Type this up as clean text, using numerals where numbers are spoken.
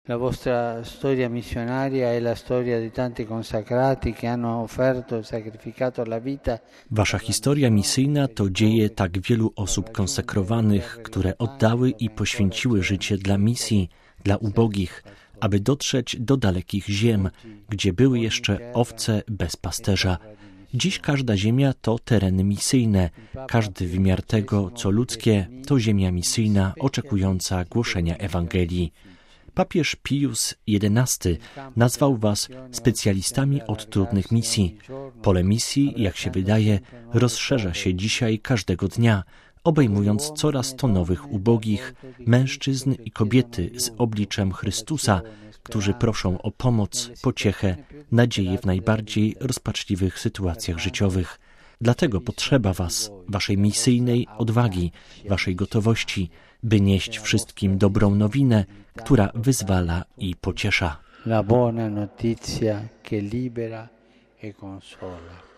La vostra storia missionaria è la storia di tanti consacrati che hanno offerto e sacrificato la vita. Wasza historia misyjna to dzieje tak wielu osób konsekrowanych, które oddały i poświęciły życie dla misji, dla ubogich, aby dotrzeć do dalekich ziem, gdzie były jeszcze owce bez pasterza. Dziś każda ziemia to tereny misyjne. Każdy wymiar tego, co ludzkie, to ziemia misyjna oczekująca głoszenia Ewangelii. Papież Pius XI nazwał was specjalistami od trudnych misji. Pole misji, jak się wydaje, rozszerza się dzisiaj każdego dnia, obejmując coraz to nowych ubogich, mężczyzn i kobiety z obliczem Chrystusa, którzy proszą o pomoc, pociechę, nadzieję w najbardziej rozpaczliwych sytuacjach życiowych. Dlatego potrzeba was, waszej misyjnej odwagi, waszej gotowości, by nieść wszystkim dobrą nowinę, która wyzwala i pociesza. La buona notizia che libera e consola.